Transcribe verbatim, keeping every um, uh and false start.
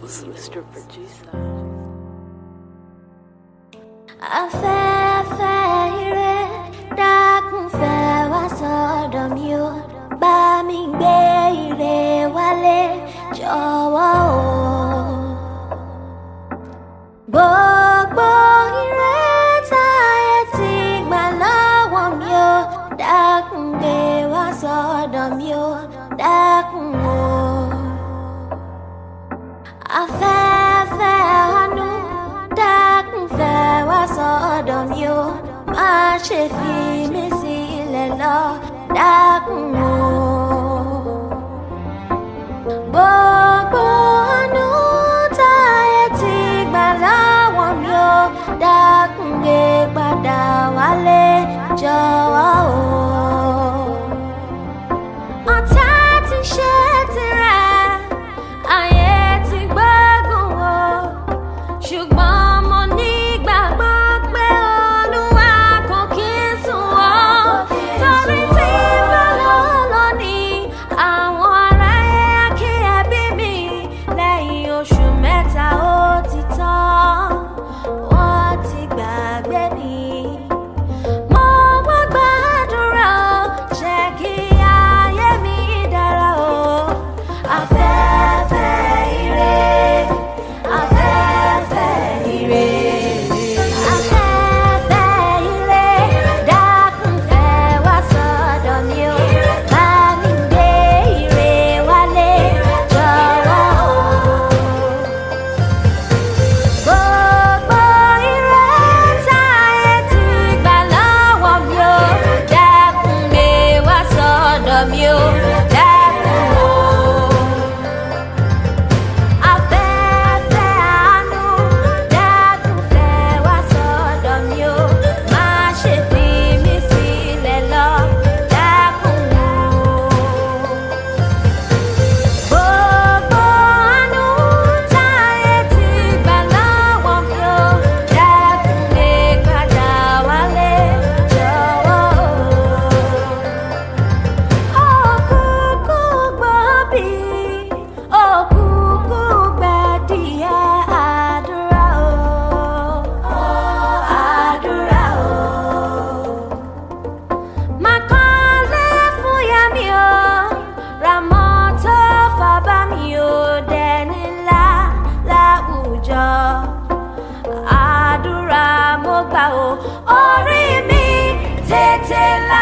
Beats, Mister Producer. Afẹ́fẹ́ ire dákun fẹ́ wá sọ́dọ̀ mi o, bá mi gbé ire wálé jọ̀wọ́ o. Gbogbo ire táyé ti gbà lọ́wọ́ mi o, dákun gbé wá sọ́dọ̀ mi o, dákun o. Afẹ́fẹ́ àánú dákun fẹ́ wá sọ́dọ̀ mi o, má ṣe fi mí sílẹ̀ lọ, dákun o. Gbogbo àánú táyé ti gbà lọ́wọ́ mi o, dákun gbé padà wálé jọ̀wọ́ o. Ọ̀tá ti ṣe tirẹ̀, ayé ti gbógun o, ṣùgbọ́n mo nígbàgbọ́ pé Olúwa kò kí ń sùn wọ́n, torí tí bọ́lọ́lọ́ ni àwọn ará akíyèbí mi lẹ́yìn oṣù mẹ́ta ó ti tán, wọ́n ti gbàgbé mi. Mo wá gbàdúrà jẹ́ kí ayé mi dára o. Afẹ́fẹ́ ire, afẹ́fẹ́ ire, afẹ́fẹ́ ire dákun fẹ́ wá sọ́dọ̀ mi o, bá mi gbé ire wálé jọ̀wọ́ o. Gbogbo ire táyé ti gbà lọ́wọ́ mi o, dákun gbé wá sọ́dọ̀ mi o, dákun o. Afẹ́fẹ́ àánú dákun fẹ́ wá sọ́dọ̀ mi o, má ṣe fi mí sílẹ̀ lọ, dákun o. Gbogbo àánú táyé ti gbà lọ́wọ́ mi o, dákun gbé padà wálé jọ̀wọ́ o. Òkùnkùn gbọ́ bí, òkùnkùn gbẹ̀dìyẹ àdúrà o, àdúrà o. Máa kọ́lé fún ìyá mi o, ra mọ́tò fábá mi o, dẹni ńlá láwùjọ. Àdúrà mo gbà o, orí mi tètè là.